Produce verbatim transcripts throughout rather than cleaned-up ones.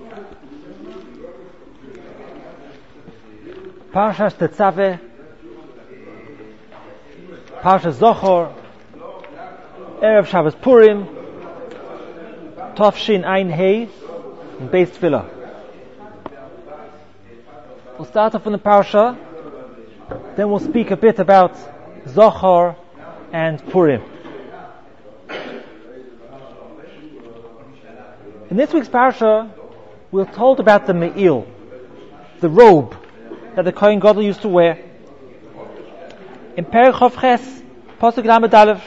Parshas Tetzaveh, Parshas Zochor, Erev Shabbos Purim, Tovshin Ein Hei, and Beis Tefillah. We'll start off from the Parsha, then we'll speak a bit about Zochor and Purim. In this week's Parsha, we're told about the Me'il, the robe that the Kohen Gadol used to wear. In Perek Chof Ches, Pasuk Lamed Aleph,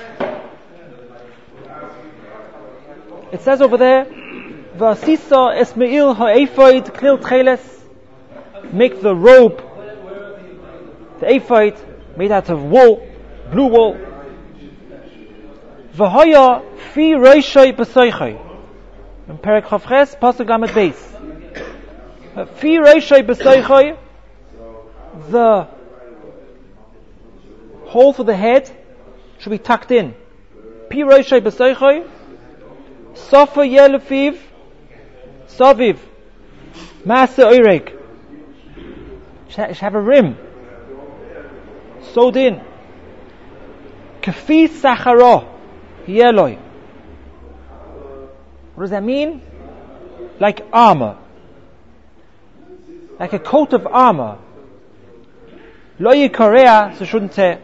it says over there, V'asisa es Me'il ha'ephod klil tcheles, make the robe, the ephod, made out of wool, blue wool. V'hoya fi roshai b'soichai. In Perek Chof Ches, Pasuk Lamed Beis. Fi roshai b'soichai, the hole for the head should be tucked in. Pi roshai b'soichai, sofa yelefiv, saviv, masa oireg. Should have a rim sewed in. Kafi sacharo yeloi. What does that mean? Like armor, like a coat of armor. Lo yikorea, so shouldn't tear.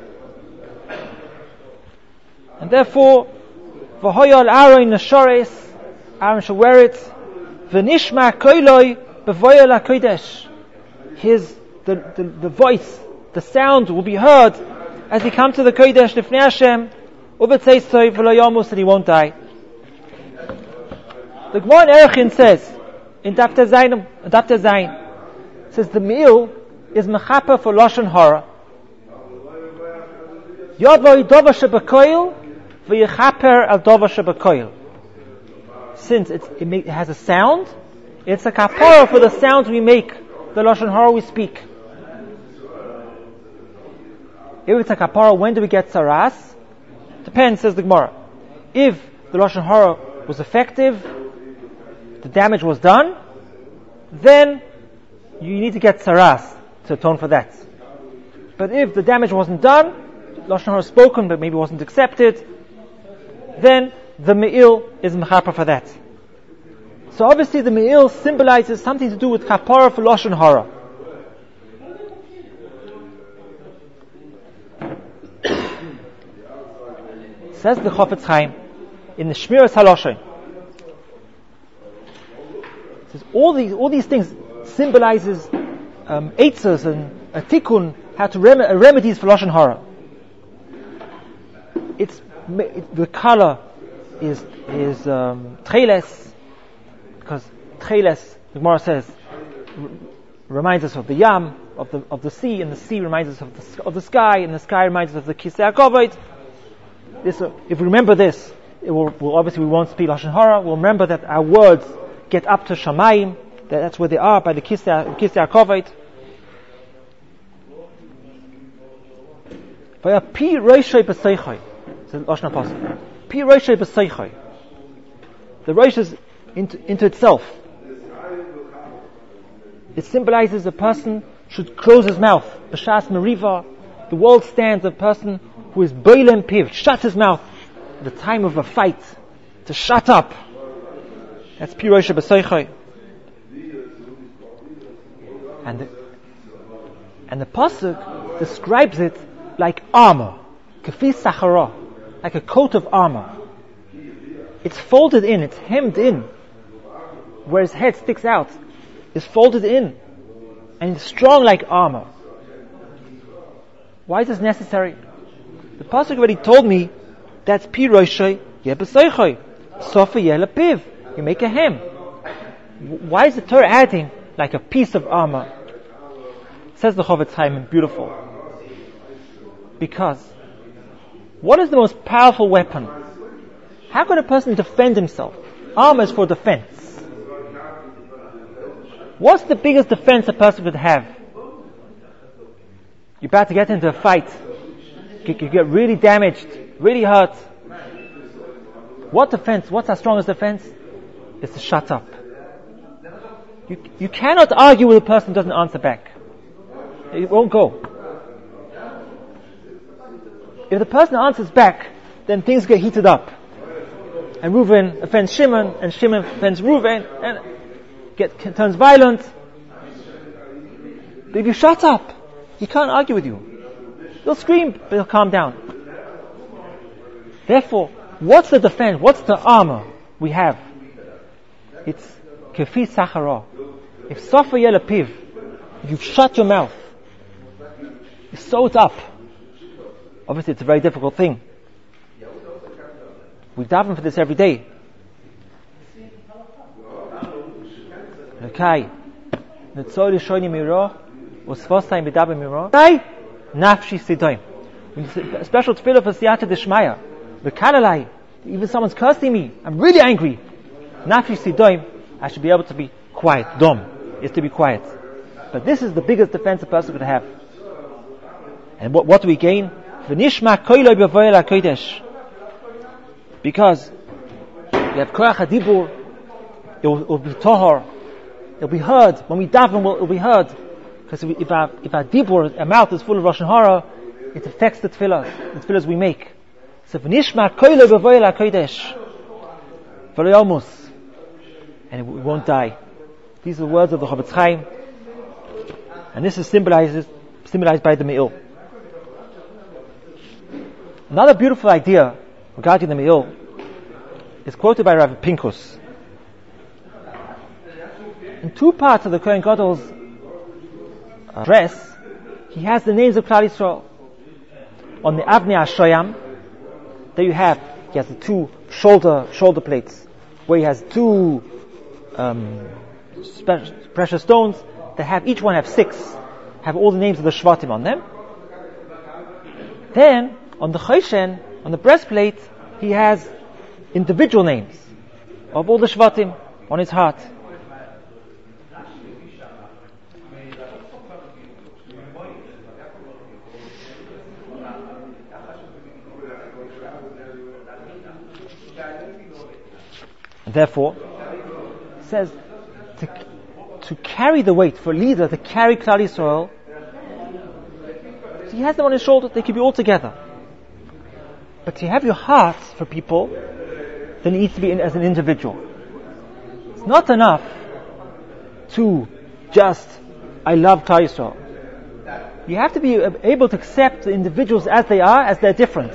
And therefore, v'hoyol Aaron nashores, Aaron shall wear it. V'nishma koiloi b'voyol hakodesh. His the, the the voice, the sound will be heard as he comes to the kodesh lifnei Hashem. Uvetzeitzoi v'lo yamus, and he won't die. The Gemara in Erechin says in Daf Tezayin, Daf Tezayin says the meal is mechaper for lashon hara. Yavoi dova shebekoil v'yechaper al dova shebekoil. Since it's, it, make, it has a sound, it's a kapara for the sounds we make, the lashon hara we speak. If it's a kapara, when do we get saras? Depends, says the Gemara. If the lashon hara was effective, the damage was done, then you need to get saras to atone for that. But if the damage wasn't done, lashon hara spoken but maybe wasn't accepted, then the me'il is mechaper for that. So obviously the me'il symbolizes something to do with kapara for lashon hara. Says the Chofetz Chaim in the Shmiras Haloshen. Says all these all these things symbolizes um, eitzos and a tikkun, how to rem- uh, remedies for lashon hara. It's it, the color is is um, tcheles, because tcheles, the Gemara says, r- reminds us of the yam, of the of the sea, and the sea reminds us of the of the sky, and the sky reminds us of the kisei hakavod. This, uh, if we remember this, it will, will obviously we won't speak lashon hara. We'll remember that our words get up to shamayim. That that's where they are by the kisei kisei hakavod. Vaya pi roshai b'seichai. It's lashon pasuk. Pi roshai b'seichai. The rosh is into, into itself. It symbolizes a person should close his mouth. B'shas meriva. The world stands a person who is boilem piv, shut his mouth at the time of a fight, to shut up. That's pi roshai b'seichai. And the, and the pasuk describes it like armor, kafi sachara, like a coat of armor. It's folded in, it's hemmed in, where his head sticks out, is folded in, and it's strong like armor. Why is this necessary? The pasuk already told me that's pi roshai yeh b'seichai, sofa yeh lepiv. You make a hem. Why is the Torah adding like a piece of armor? Says the Chofetz Chaim, beautiful. Because what is the most powerful weapon? How can a person defend himself? Armor is for defense. What's the biggest defense a person could have? You're about to get into a fight. You get really damaged, really hurt. What defense? What's our strongest defense? Is to shut up. You, you cannot argue with a person who doesn't answer back. It won't go. If the person answers back, then things get heated up. And Reuven offends Shimon, and Shimon offends Reuven, and get, turns violent. But if you shut up, he can't argue with you. He'll scream, but he'll calm down. Therefore, what's the defense? What's the armor we have? It's kefi sachara. If Sofa Yel Piv, if you've shut your mouth, you sew it up. Obviously, it's a very difficult thing. We daven for this every day. Okay. Netzori shoyni miro, usvosai midaber miro. Hey, nafshi sidoim. A special tefillah for siyata deshmaya. V'kalalai. Even someone's cursing me. I'm really angry. Nafshi sidoim. I should be able to be quiet. Dom is to be quiet. But this is the biggest defense a person could have. And what, what do we gain? V'nishma koiloi b'voyel HaKodesh. Because we have koach hadibur, it will, it will be tohar, it will be heard. When we daven, it will be heard. Because if, if our if our dibur, our mouth is full of Lashon Hara, it affects the tefillah, the tefillahs we make. So v'nishma koiloi b'voyel HaKodesh, v'loyamus, and we won't die. These are the words of the Chofetz Chaim, and this is symbolized symbolized by the Me'il. Another beautiful idea regarding the Me'il is quoted by Rav Pinkus. In two parts of the Kohen Gadol's uh, dress, he has the names of Klal Yisrael. On the Avnei HaShoyam, there you have, he has the two shoulder shoulder plates, where he has two um, spe- precious stones that have, each one have six, have all the names of the Shvatim on them. Then, on the Choshen, on the breastplate, he has individual names of all the Shvatim on his heart. And therefore, it says to, to carry the weight, for a leader to carry Klal Yisrael, so he has them on his shoulder, they could be all together. But to have your heart for people, then it needs to be in, as an individual. It's not enough to just, I love Klal Yisrael. You have to be able to accept the individuals as they are, as they're different.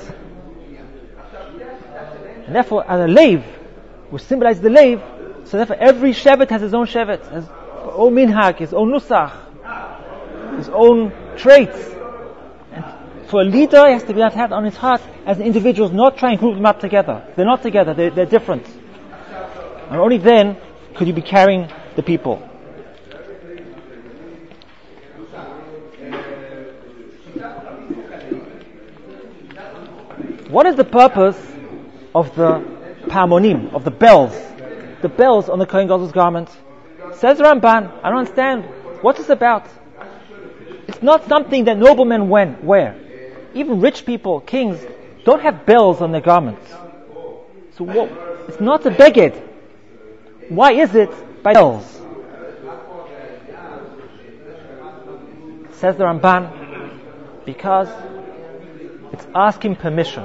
And therefore, as a leiv, which symbolizes the leiv, so therefore every shevet has his own shevet, has his own minhag, his own nusach, his own traits. And for a leader, he has to be able to have it on his heart as an individual, not try and group them up together. They're not together, they're, they're different. And only then could you be carrying the people. What is the purpose of the Pamonim, of the bells? The bells on the Kohen Gadol's garment. Says Ramban, I don't understand. What's this about? It's not something that noblemen wear. Even rich people, kings, don't have bells on their garments. So what? It's not a beged. Why is it by bells? Says the Ramban, because it's asking permission.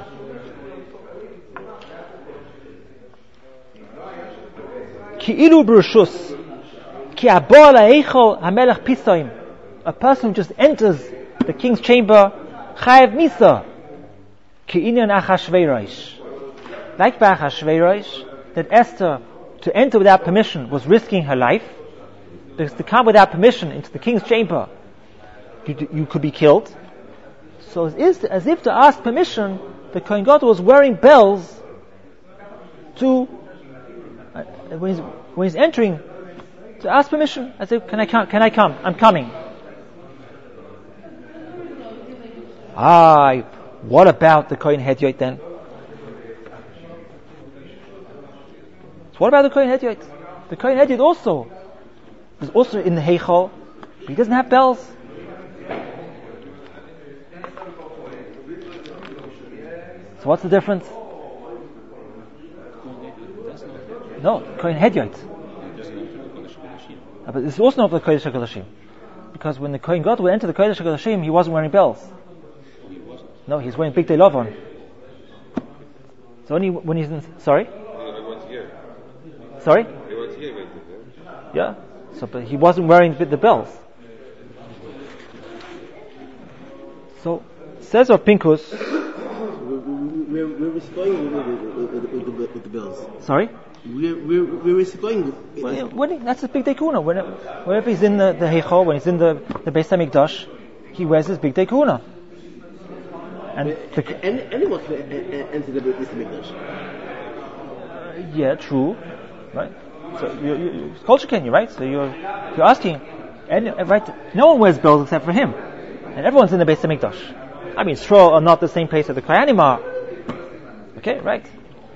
Ki'ilu b'rushus, ki abor la'eichol hamelech pisoim. A person who just enters the king's chamber, chayev misa, ki'inyan Achashverosh. Like by Achashverosh, that Esther, to enter without permission, was risking her life, because to come without permission into the king's chamber, you, you could be killed. So it is as if to ask permission, the Kohen Gadol was wearing bells to Uh, when, he's, when he's entering, to ask permission. I say, can I come? Can I come? I'm coming. Ah, what about the Kohen Hedyot then? So what about the Kohen Hedyot? The Kohen Hedyot also is also in the Heichal, but he doesn't have bells. So what's the difference? No, Kohen Hedyot. Uh, but it's also not the Kodesh HaKodashim. Because when the Kohen Gadol would enter the Kodesh HaKodashim, he wasn't wearing bells. Oh, he wasn't? No, he's wearing Big Day Lovon. It's only when he's in... Sorry? Everyone's here. Sorry? Everyone's here. Yeah. So, but he wasn't wearing the, the bells. So, says Rav Pinkus... Where, where was he going with, with, with, with, with, with the bills? Sorry? Where, where, where is he going? With, Well, when he, that's his big day kuna. Whenever, whenever he's in the, the Heichal, when he's in the, the Beis HaMikdash, he wears his big day kuna. And the, Any, anyone can enter the Beis HaMikdash. uh, yeah, true, right? So you, you, culture can you, right? So you're you're asking, and right? No one wears bells except for him, and everyone's in the Beis HaMikdash. I mean, Stroh are not the same place that the Kohanim are. Okay, right?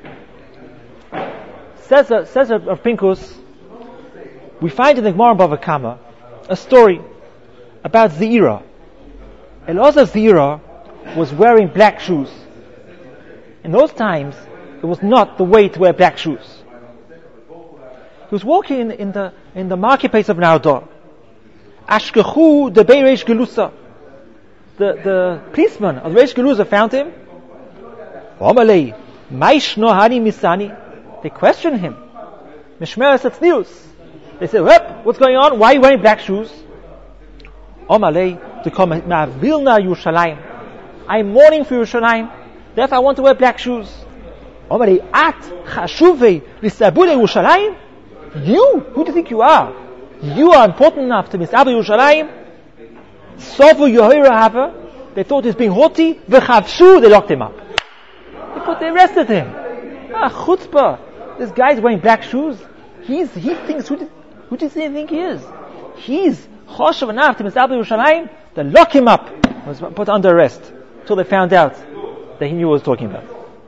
Says uh, says of Pinkus, we find in the Gemara Bava Kama a story about Zeira. Elazar Zeira was wearing black shoes. In those times, it was not the way to wear black shoes. He was walking in, in the in the marketplace of Nardor. Ashkechu de Reish Gelusa. The the policeman of Reish Gelusa found him. Omalei, Maishno Hani Misani. They questioned him. Mishmeres Atznius. They said, "Wep, what's going on? Why are you wearing black shoes?" Omalei, to come Vilna Yerushalayim. I'm mourning for Yerushalayim. Therefore, I want to wear black shoes. Omalei, At Chashuvei Lisabule Yerushalayim. You? Who do you think you are? You are important enough to Misabu Yerushalayim. Sovu Yehoira Hava. They thought he was being haughty. V'chavshu, they locked him up. They put, they arrested him. Ah, chutzpah. This guy's wearing black shoes. He's, he thinks, who, did, who does he think he is? He's choshev enough to Misabu Yerushalayim. They lock him up. He was put under arrest until they found out that he knew what he was talking about.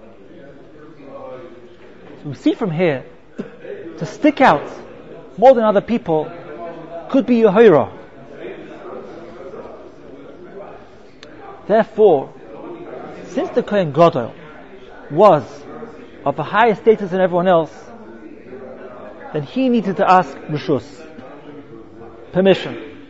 So we see from here, to stick out more than other people could be Yehoira. Therefore, since the Kohen Gadol was of a higher status than everyone else, then he needed to ask Rishus, permission.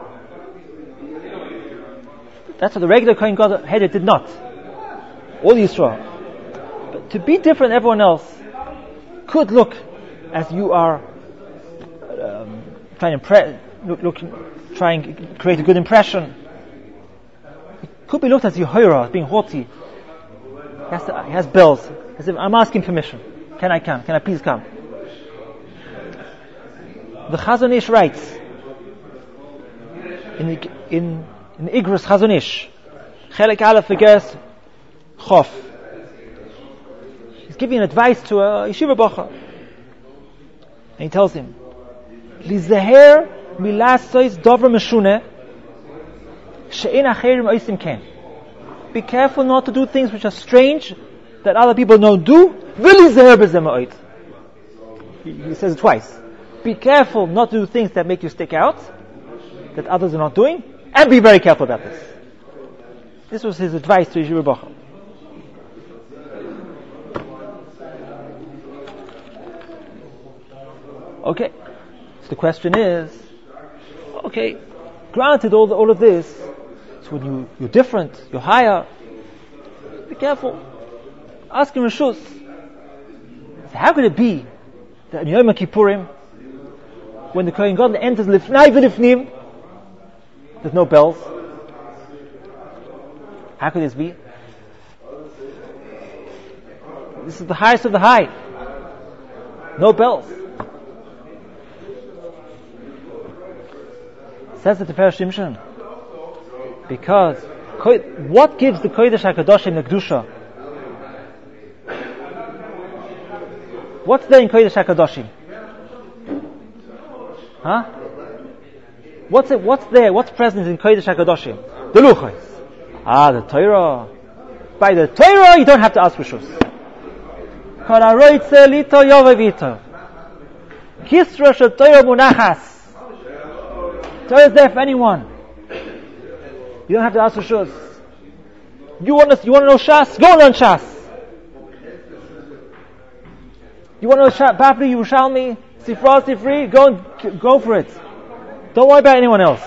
That's what the regular Kohen Gadol header did not. All Yisrael. But to be different than everyone else could look as you are um, trying to impre- look, look, try and create a good impression. It could be looked at as Yehoira, as being haughty. He has, to, he has bells. As if I'm asking permission. Can I come? Can I please come? The Chazon Ish writes in the, in in the Igros Chazon Ish, Chelek Aleph V'Geres Chof. He's giving advice to a yeshiva bacher. And he tells him, Lizeher milasois dover meshune she'en acherim oisim ken. Be careful not to do things which are strange that other people don't do. V'lizeher b'zeh ma'od. He says it twice. Be careful not to do things that make you stick out, that others are not doing, and be very careful about this. This was his advice to yeshiva bacher. Okay, so the question is, okay, granted all the, all of this, so when you, you're different, you're higher, be careful. Ask him Rishus. So how could it be that in Yom Kippurim, when the Kohen Gadol enters Lifnai V'Lifnim, there's no bells? How could this be? This is the highest of the high. No bells. Says the Tiferes Shimshon, because what gives the Kodesh HaKadoshim the Kedusha? What's there in Kodesh HaKadoshim? Huh? What's it? What's there? What's present in Kodesh HaKadoshim? The Luchos. Ah, the Torah. By the Torah, you don't have to ask Rishus. Kol haroitze lito yovevito. Kisra shel Torah munachas. Torah is there for anyone. You don't have to ask for Shus. You want to, you want to know Shas? Go and learn Shas. You want to know Shas, Babli Yerushalmi? Sifra, Sifri, go and go for it. Don't worry about anyone else.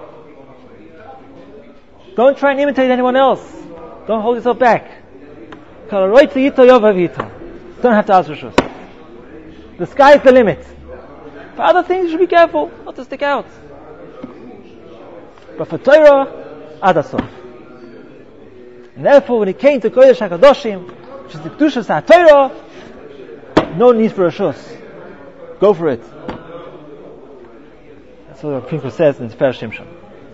Don't try and imitate anyone else. Don't hold yourself back. Don't have to ask Rishus. The sky is the limit. For other things, you should be careful not to stick out. But for Torah, Adasof. And therefore, when it came to Kodesh HaKadoshim, which is the Kedushas HaTorah, no need for Rishus. Go for it. That's what Pinchas says in Sefer Shimshon.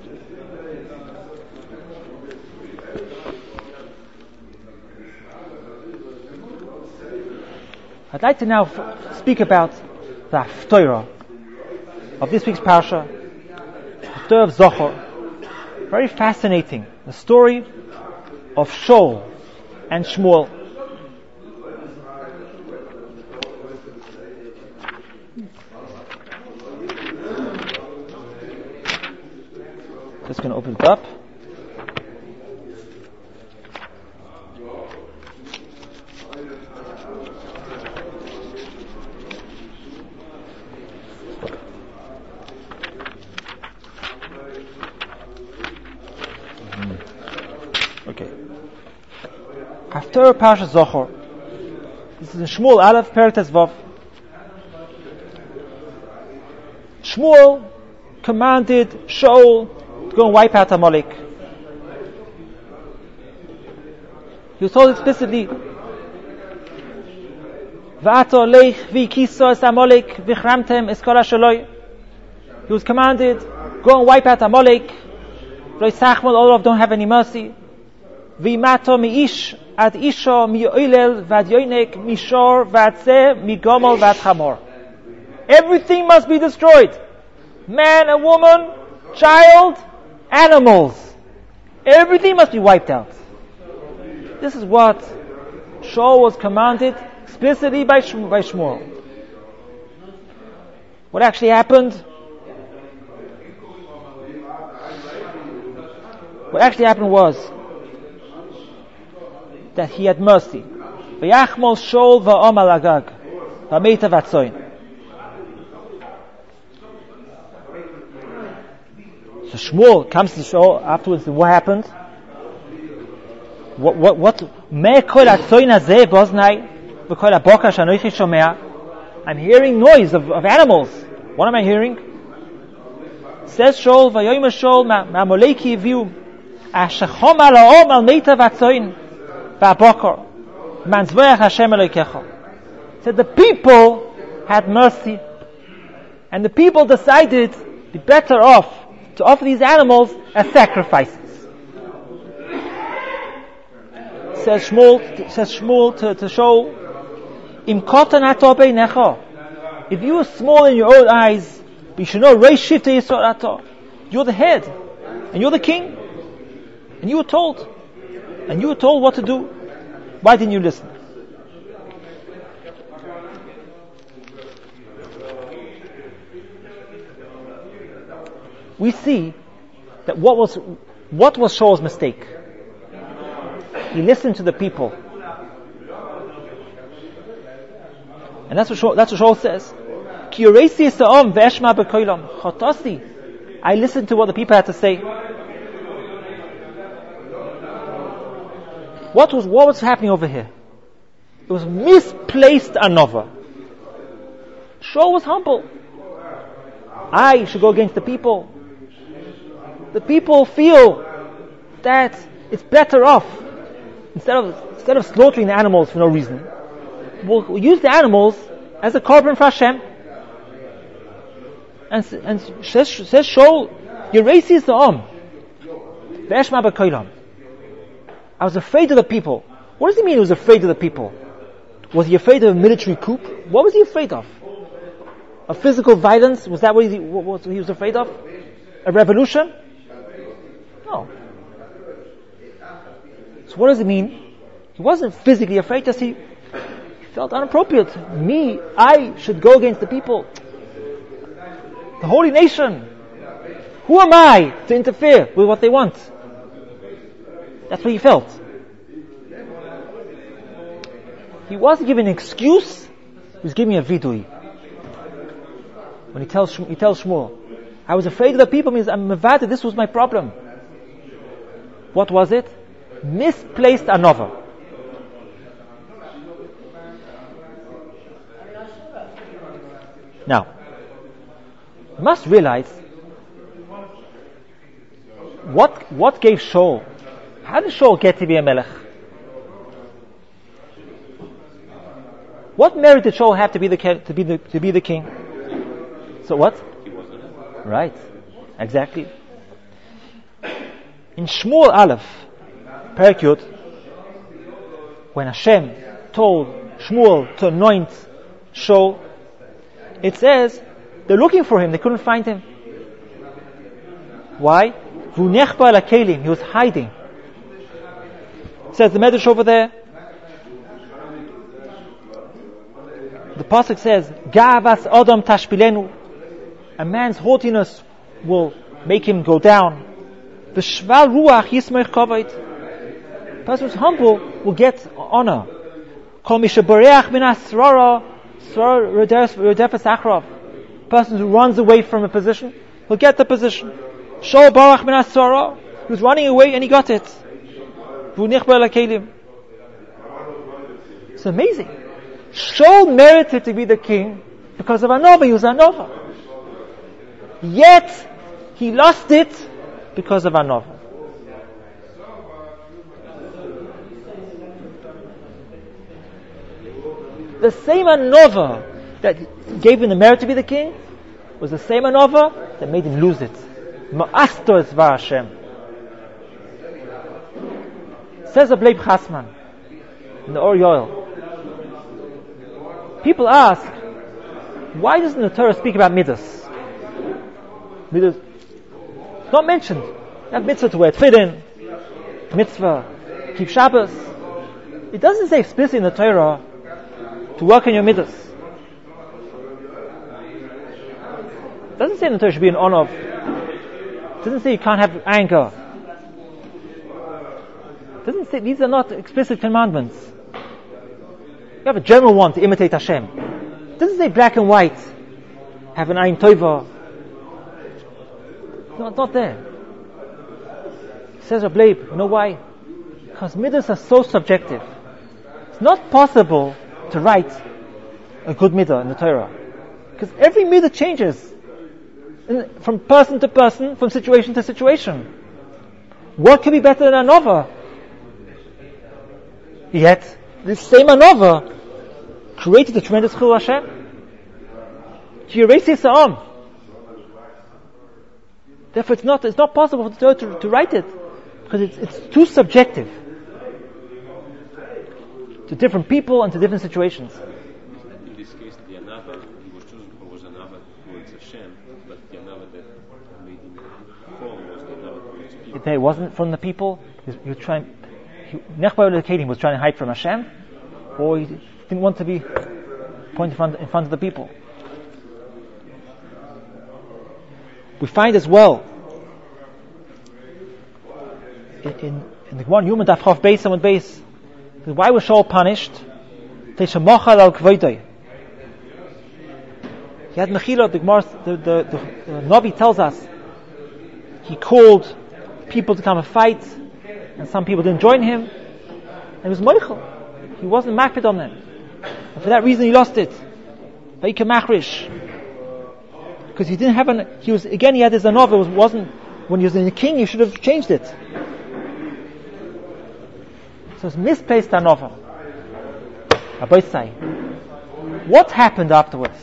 I'd like to now f- speak about the Haftorah of this week's Parsha, the Haftorah of Zochor. Very fascinating. The story of Shaul and Shmuel. Just going to open it up. Okay. Haftorah Parashat Zochor. This is in Shmuel Aleph Perek Tezvav. Shmuel commanded Shaul to go and wipe out Amalek. He was told explicitly, V'ato leich v'kiso es Amalek v'chramtem es kol hashaloi. He was commanded, go and wipe out Amalek. Lo yisachmol, all of don't have any mercy. V'imato mi'ish ad isho mi'oilel v'ad yoinek mishor v'ad zeh migomol v'ad chamor. Everything must be destroyed. Man and woman, child, animals. Everything must be wiped out. This is what Shaul was commanded explicitly by, Shm- by Shmuel. What actually happened? What actually happened was that he had mercy. V'yachmol Shaul v'om al Agag v'meita v'atzoin. So Shmuel comes to Shaul afterwards. What happened? What? What? What? Me kol atzoin hazeh boznai v'kol haboka shanoichi shomea. I'm hearing noise of, of animals. What am I hearing? Says Shaul, v'yoyim Shaul ma'amoleki viu ashachom al ha'om al meita v'atzoin v'abokor manzvoyach Hashem Elokecha. Said the people had mercy, and the people decided to be better off to offer these animals as sacrifices. Says Shmuel, says Shmuel to, to Shaul, Im kotan ato beinecha. If you are small in your own eyes, you should know Reish Shifta Yisrael ato. You're the head, and you're the king, and you were told, and you were told what to do. Why didn't you listen? We see that what was what was Shaul's mistake? He listened to the people, and that's what Shaul, that's what Shaul says. Ki yoresi esa'om ve'eshma b'koilom chotasi. I listened to what the people had to say. What was what was happening over here? It was misplaced anova. Shaul was humble. I should go against the people. The people feel that it's better off, instead of instead of slaughtering the animals for no reason, we'll, we'll use the animals as a korban for Hashem. And and says says Shaul, Yeresi Za'am, Ve'eshma b'koilam. I was afraid of the people. What does he mean he was afraid of the people? Was he afraid of a military coup? What was he afraid of? Of physical violence? Was that what he, what he was afraid of? A revolution? No. So what does it mean? He wasn't physically afraid, just he felt inappropriate. Me, I should go against the people. The holy nation. Who am I to interfere with what they want? That's what he felt. He wasn't giving an excuse, he was giving a vidui. When he tells he tells Shmuel, I was afraid of the people, means I'm mavad, this was my problem. What was it? Misplaced anova. Now, you must realize what what gave Shaul. How did Shaul get to be a melech? What merit did Shaul have to be the to be the to be the king? So what? He wasn't. Right, exactly. In Shmuel Aleph, Perek Yud, when Hashem told Shmuel to anoint Shaul, it says they're looking for him, they couldn't find him. Why? He was hiding. It says the Medrash over there, the pasuk says, Gavas Adam Tashpilenu, a man's haughtiness will make him go down. The Shval Ruach Yismech Kavod, the person who's humble will get honor. Kol Mishabareach Min Asrara Srar Rodefes Achrov, person who runs away from a position will get the position. Shaul Barach Min Asrara, he was running away and he got it. It's amazing. Shaul merited to be the king because of Anova. He was Anova. Yet he lost it because of Anova. The same Anova that gave him the merit to be the king was the same Anova that made him lose it. Ma'astor Zvar Hashem. Says a Bleib Chasman in the Or Yoel. People ask, why doesn't the Torah speak about midas? Midas, it's not mentioned. You have mitzvah to wear tefillin, mitzvah, keep Shabbos. It doesn't say explicitly in the Torah to work on your midas. It doesn't say in the Torah should be an honor of. It doesn't say you can't have anger. It doesn't say, these are not explicit commandments. You have a general one to imitate Hashem. It doesn't say black and white. Have an ayin tova. No, it's not there. It says a bleib. You know why? Because midas are so subjective. It's not possible to write a good midah in the Torah. Because every midah changes. In, from person to person, from situation to situation. What could be better than Anova? Yet, this same Anova created a tremendous Chil Hashem. She erased his arm. Therefore, it's not it's not possible for the Torah to, to write it because it's it's too subjective to different people and to different situations. In this case, the Anava he was chosen was Anava towards Hashem, but the Anava that made him fall was the Anava towards people. It wasn't from the people. He was, he was trying. Nechba Elokeinu was trying to hide from Hashem, or he didn't want to be pointed in front, in front of the people. We find as well in, in, in the one human Daf Chav Beis Amud Beis, why was Shaul punished? Teishamachal al kvoidai. He had mechila. The Gemara, the, the, the, the Navi tells us he called people to come and fight, and some people didn't join him. And it was moichel. He wasn't makpid on them, and for that reason he lost it. Vayika machrish. Because he didn't have an, he was, again he had his anova, it was, wasn't, when he was in the king, he should have changed it. So it's misplaced anova. Aboisai. What happened afterwards?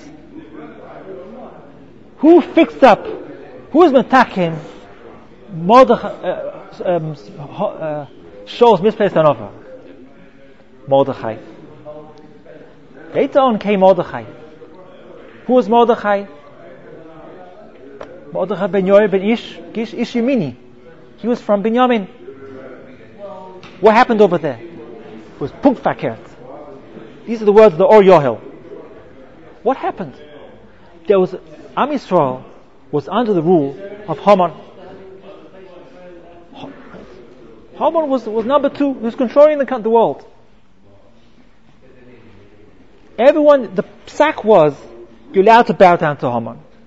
Who fixed up, who was metakin, Mordechai, uh, um, uh, Shaul's misplaced anova? Mordechai. Later on came Mordechai. Who was Mordechai? Mordechai ben Yoel ben Ish, Ish, Ish Yemini. He was from Binyamin. What happened over there? It was Punk Fakert. These are the words of the Or Yohel. What happened? There was, Am Yisrael was under the rule of Haman. Haman was, was number two. He was controlling the, the world. Everyone, the psak was, you're allowed to bow down to Haman.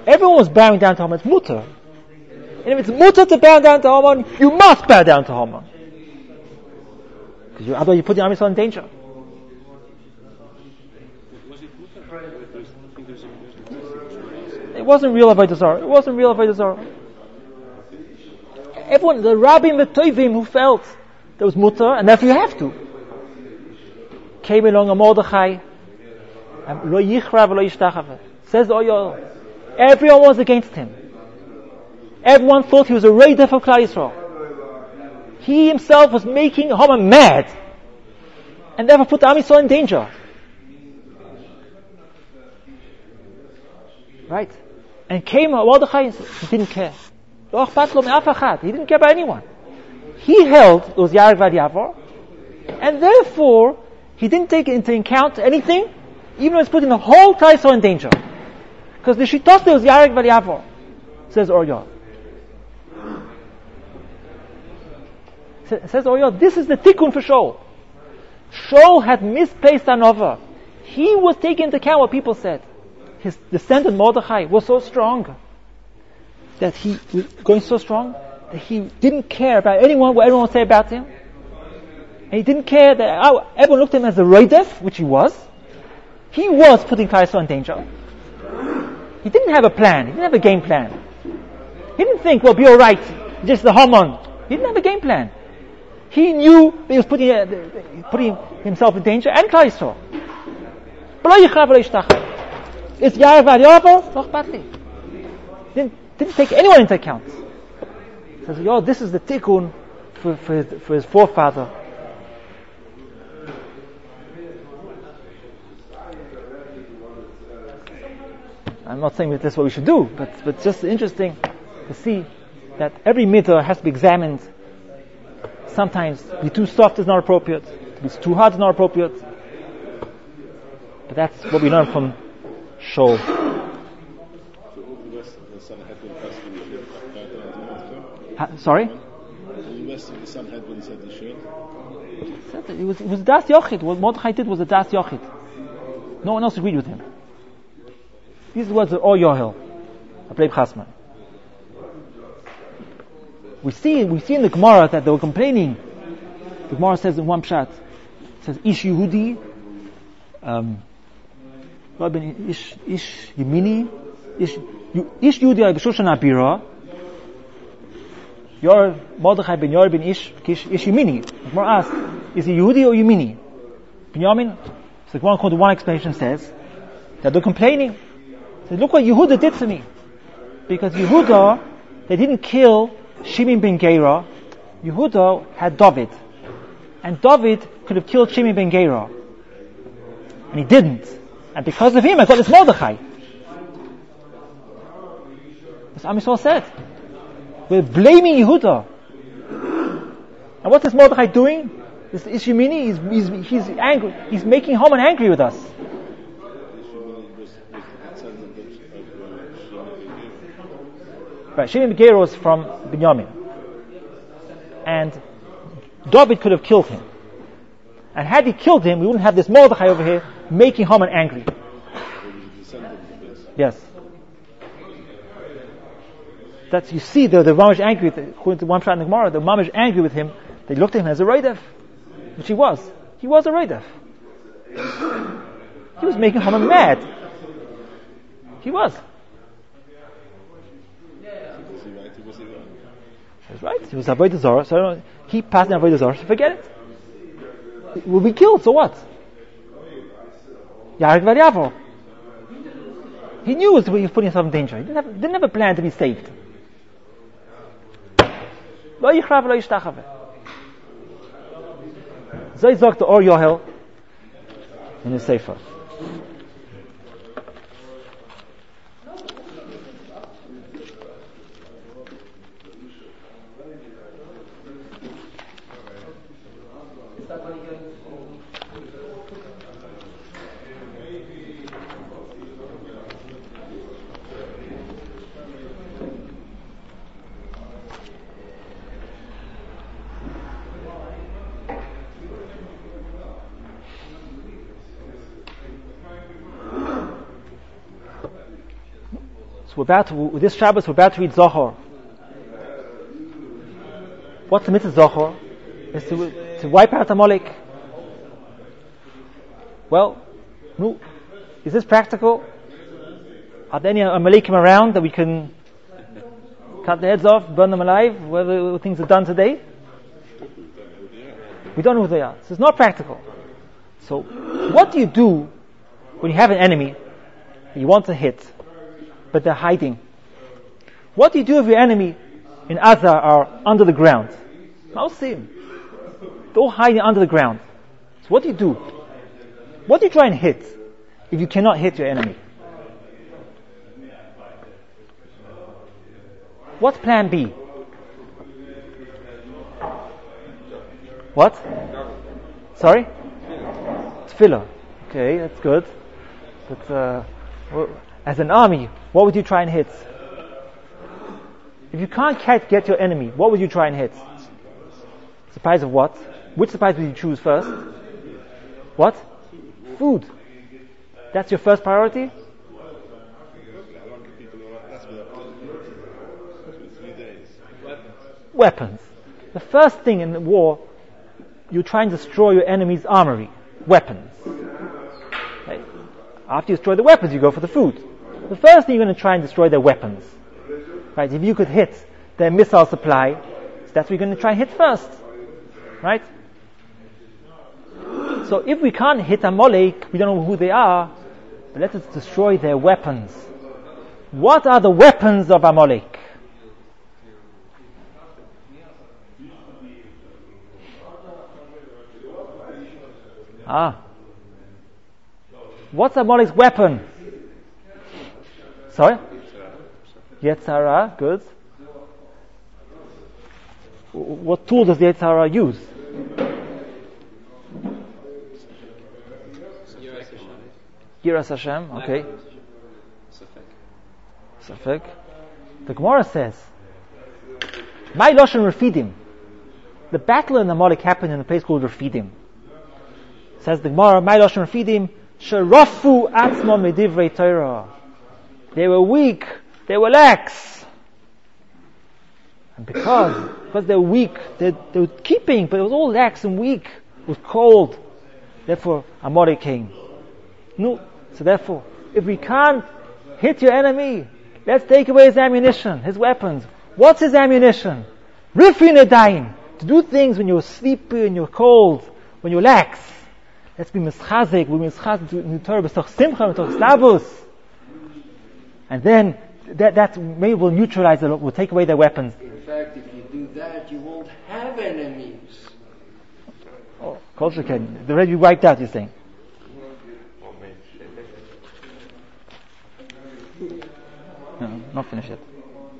everyone was bowing down to Haman. It's mutter. And if it's mutter to bow down to Haman, you must bow down to Haman. Because otherwise you put the Am Yisrael in danger. It wasn't real Avodah Zarah. It wasn't real Avodah Zarah. Everyone, the Rabbim, the Tovim, who felt there was mutter, and therefore you have to, came along a Mordechai, and lo yichra v'lo yishtachave. Says the Oyel, everyone was against him. Everyone thought he was a raider for Klal Yisrael. He himself was making Haman mad, and therefore put the Am Yisrael in danger. Right? And came Mordechai and he didn't care. He didn't care about anyone. He held it was Yarek Vad Yavor, and therefore he didn't take into account anything, even though it's putting the whole Klal Yisrael in danger. Because the Shittos there was Yarek Vad Yavor, says Oryah. Says Oryah, this is the tikkun for Shaul. Shaul had misplaced Anova. He was taking into account what people said. His descendant Mordechai was so strong that he was going so strong that he didn't care about anyone, what everyone would say about him. And he didn't care that oh, everyone looked at him as a Roidef, which he was. He was putting Klal Yisrael in danger. He didn't have a plan. He didn't have a game plan. He didn't think, well, be alright, just the Haman. He didn't have a game plan. He knew that he was putting, uh, putting himself in danger and Klal Yisrael. It's Yarek Vad Yavor, noch badly. Didn't, didn't take anyone into account. He says, yo, this is the tikkun for, for, his, for his forefather. I'm not saying that that's what we should do, but but it's just interesting to see that every mitzvah has to be examined. Sometimes to be too soft is not appropriate, to be too hard is not appropriate. But that's what we learn from Shaul. Ha, sorry? It was, it was Das Yochid. What Mordechai did was a Das Yochid. No one else agreed with him. These words are all Yohel, Ableb Chasman. We see, we see in the Gemara that they were complaining. The Gemara says in one pshat, it says, Ish Yehudi, um, Ish, Ish Yemini, Ish, Ish Yehudi B'Shushan Abira, Yor Mordechai ben Yor ben Ish, Ish, Ish Yemini. The Gemara asks, is he Yehudi or Yemini? Binyamin, so the Gemara according to one explanation says, that they're complaining. They say, look what Yehuda did to me. Because Yehuda, they didn't kill Shimon ben Gera. Yehuda had David. And David could have killed Shimon ben Gera. And he didn't. And because of him, I got this Mordechai. As Am Yisrael said. We're blaming Yehuda. And what's this Mordechai doing? This Ishimini, he's, he's, he's angry. He's making Haman angry with us. Right, Shimon ben Gera was from Binyamin. And David could have killed him. And had he killed him, we wouldn't have this Mordechai over here making Haman angry. Yes. That's, you see, the, the Mamish angry, with, according to one shot in the Gemara, the Mamish angry with him, they looked at him as a Roidef, which he was. He was a Roidef. He was making Haman mad. He was. He was right. He was Avodah Zarah, so I don't keep passing Avodah Zarah, so forget it. We'll be killed, so what? Yarek Vad Yavor. He knew he was putting himself in danger. He didn't have, didn't have a plan to be saved. Lo yichra v'lo yishtachave. Zay sagt der Or Yohel in the Sefer. we're about to, with this Shabbos, we're about to read Zohar. What's the mitzvah Zohar? Is to, to wipe out Amalek. Well, no, is this practical? Are there any Amalekim around that we can cut their heads off, burn them alive, whatever things are done today? We don't know who they are. So it's not practical. So, what do you do when you have an enemy that you want to hit, but they're hiding? What do you do if your enemy in Gaza are under the ground? I'll see them. They're all hiding under the ground. So what do you do? What do you try and hit if you cannot hit your enemy? What's plan B? What? Sorry? Tefillah. Okay, that's good. But uh, as an army, what would you try and hit? If you can't get your enemy, what would you try and hit? Supplies of what? Which supplies would you choose first? What? Food. That's your first priority? Weapons. The first thing in the war, you try and destroy your enemy's armory. Weapons. Okay. After you destroy the weapons, you go for the food. The first thing you're going to try and destroy their weapons. Right? If you could hit their missile supply, so that's what you're going to try and hit first. Right? So if we can't hit Amalek, we don't know who they are, but let us destroy their weapons. What are the weapons of Amalek? Ah. What's Amalek's weapon? Sorry? Yetzirah, good. What tool does the Yetzirah use? Yiras Hashem, okay. Safek. The Gemara says, My Loshen Refidim. The battle in Amalek happened in a place called Refidim. Says the Gemara, My Loshen Refidim, Sherafu Atzmo Medivrei Torah. They were weak, they were lax. And because, because they were weak, they, they were keeping, but it was all lax and weak. It was cold. Therefore, Amalek came. No, so therefore, if we can't hit your enemy, let's take away his ammunition, his weapons. What's his ammunition? Rifin Edayim. To do things when you're sleepy and you're cold, when you're lax. Let's be mischazik, we'll be mischazik in the Torah, b'stoch simcha, b'stoch slavus. And then, that, that maybe will neutralize it, will take away their weapons. In fact, if you do that, you won't have enemies. Oh, culture can. They're already wiped out, you're saying. No, not finished yet.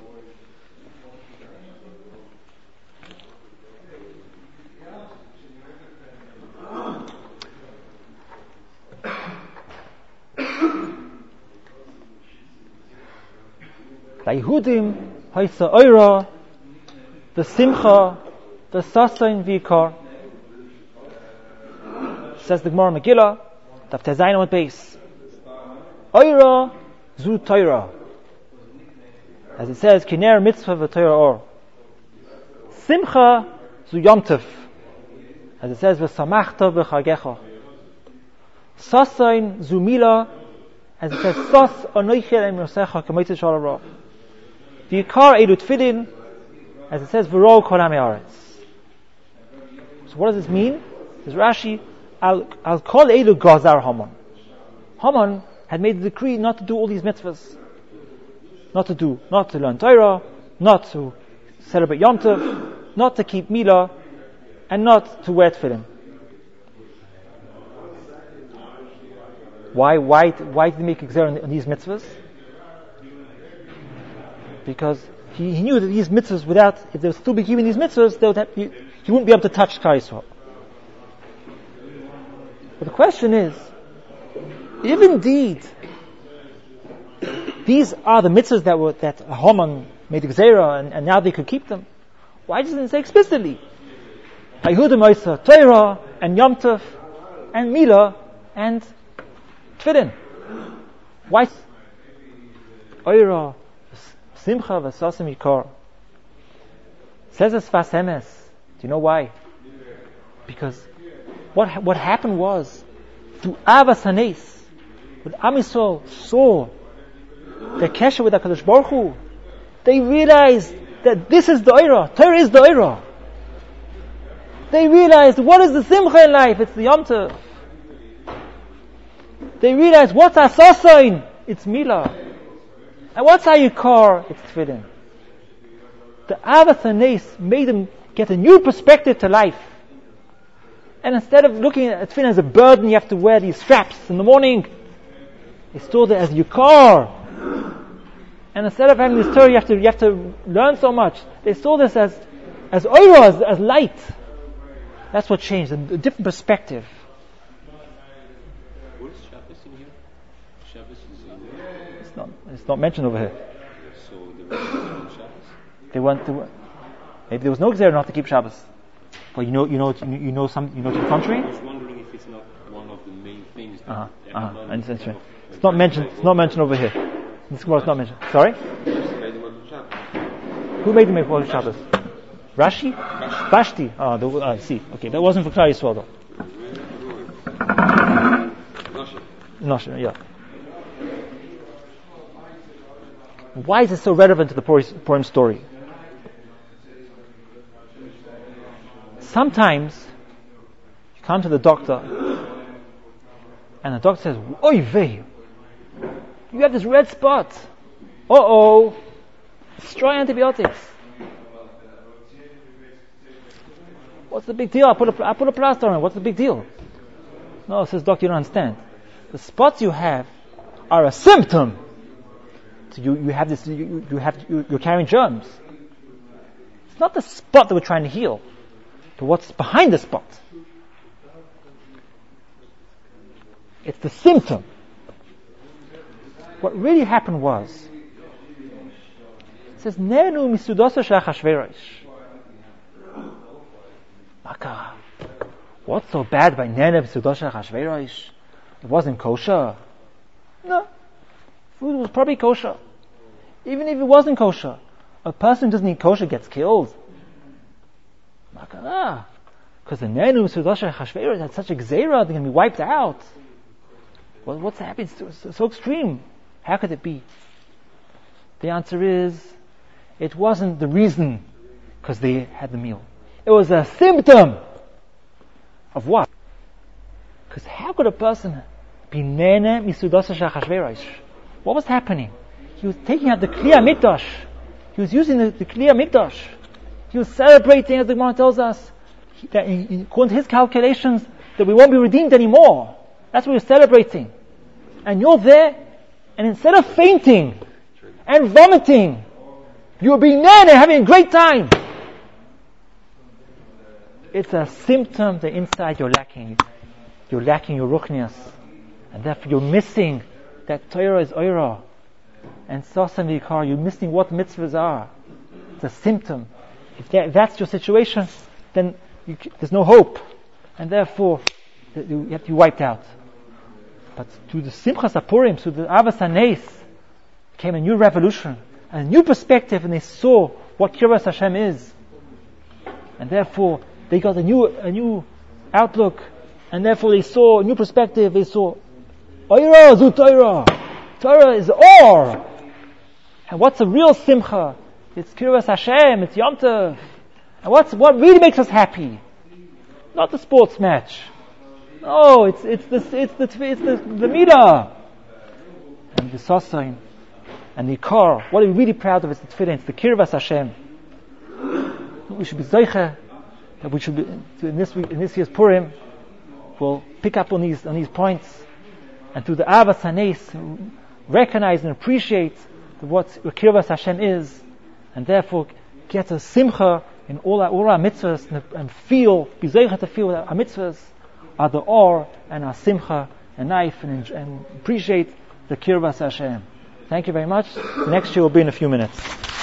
Yehudim haisa oira, the simcha, the sasain vikar. Says the Gemara Megillah, Daf Tezayin on base. Oira zu Torah. As it says, Kiner mitzvah v'Torah or. Simcha zu Yom Tov. As it says, v'samachta v'chagecha. Sasain zu Mila. As it says, Sas anoichel em yosecha k'moitz shalom. V'yikar eilu tefillin. As it says, v'ro kol ha'mei haaretz. So what does this mean? Says Rashi, Al, al kol eilu gazar Haman. Haman had made the decree not to do all these mitzvahs. Not to do, not to learn Torah, not to celebrate Yom Tov, not to keep Milah, and not to wear tefillin. Why, why, why did he make exer on these mitzvahs? Because he, he knew that these mitzvahs, without, if they would still be keeping these mitzvahs, they would have, he, he wouldn't be able to touch Klal Yisrael. But the question is, if indeed these are the mitzvahs that were that Haman made Gzeira and, and now they could keep them, why doesn't it say explicitly Yehudim Oisa Torah and Yom Tov and Milah and Tefillin? Why Oira Simcha v'sasem yikar. Says as Sfas Emes. Do you know why? Because what what happened was, through Avas Hanes, when Am Yisrael saw the kesher with HaKadosh Baruch Hu, they realized that this is the Oirah. Torah is the Oirah. They realized, what is the Simcha in life? It's the Yom Tov. They realized, what's Asasain? It's Milah. And what's Ayikar? It's Tefillin. The Avas Hanes made them get a new perspective to life. And instead of looking at tefillin as a burden, you have to wear these straps in the morning, they saw that as Yikar. And instead of having this Torah, you have to you have to learn so much. They saw this as as oira, as, as light. That's what changed, a, a different perspective. What is Shabbos in here? Shabbos is in here. It's not it's not mentioned over here. So the rest is on Shabbos? They want to. Maybe there was no Gzera not to keep Shabbos. But you know, you know, you know some, you know to the contrary. I was wondering if it's not one of the main things that Uh-huh. every Uh-huh. month- And it's, it's, it's not mentioned. It's not mentioned over here. This Gemara is not mentioned. Sorry. Who made the Mekvah of Shabbos? Rashi? Vashti. Ah, the, I see. Okay, that wasn't for Klal Yisrael though. Noshe, yeah. Why is it so relevant to the Purim story? Sometimes you come to the doctor and the doctor says, "Oy vey, you have this red spot. Uh oh, destroy antibiotics. What's the big deal? I put a, I put a plaster on it. What's the big deal?" No, says doctor, you don't understand. The spots you have are a symptom. So you, you have this. You, you have you, you're carrying germs. It's not the spot that we're trying to heal, but what's behind the spot. It's the symptom. What really happened was, it says, Nenu misudosa shel Achashverosh. Maka, what's so bad by Nenu misudosa shel Achashverosh? It wasn't kosher. No. Food was probably kosher. Even if it wasn't kosher, a person who doesn't eat kosher gets killed. Maka, because the Nenu misudosa shel Achashverosh had such a gzeira, they're going to be wiped out. Well, what's happening? It's so, so extreme. How could it be? The answer is, it wasn't the reason because they had the meal. It was a symptom of what? Because how could a person be nene misudasa shel Achashverosh? What was happening? He was taking out the Kli HaMikdash. He was using the, the Kli HaMikdash. He was celebrating, as the Gemara tells us, he, that in, in, according to his calculations, that we won't be redeemed anymore. That's what he was celebrating. And you're there, and instead of fainting and vomiting, you're being there and having a great time. It's a symptom that inside you're lacking. You're lacking your ruchnias. And therefore you're missing that Torah is oira. And sasam v'ikar, you're missing what mitzvahs are. It's a symptom. If, that, if that's your situation, then you, there's no hope. And therefore, you have to be wiped out. But through the Simchas HaPurim, through the Avas Hanes, came a new revolution, a new perspective, and they saw what Kiras Hashem is. And therefore, they got a new a new outlook, and therefore they saw a new perspective. They saw, Oira zu Torah. Torah is or. And what's a real Simcha? It's Kiras Hashem, it's Yom Tov. And what's what really makes us happy? Not the sports match. No, it's it's the it's the it's the the midah and the sasain and the ikar. What are we really proud of is the tefillin. It's the kirvas Hashem. We should be zeicha that we should be in this in this year's Purim. We'll pick up on these on these points, and through the avas hanes recognize and appreciate what kirvas Hashem is, and therefore get a simcha in all our all our mitzvahs and, and feel be zeicha to feel that our mitzvahs are the or and our simcha and knife and, and appreciate the kirvas Hashem. Thank you very much. The next year will be in a few minutes.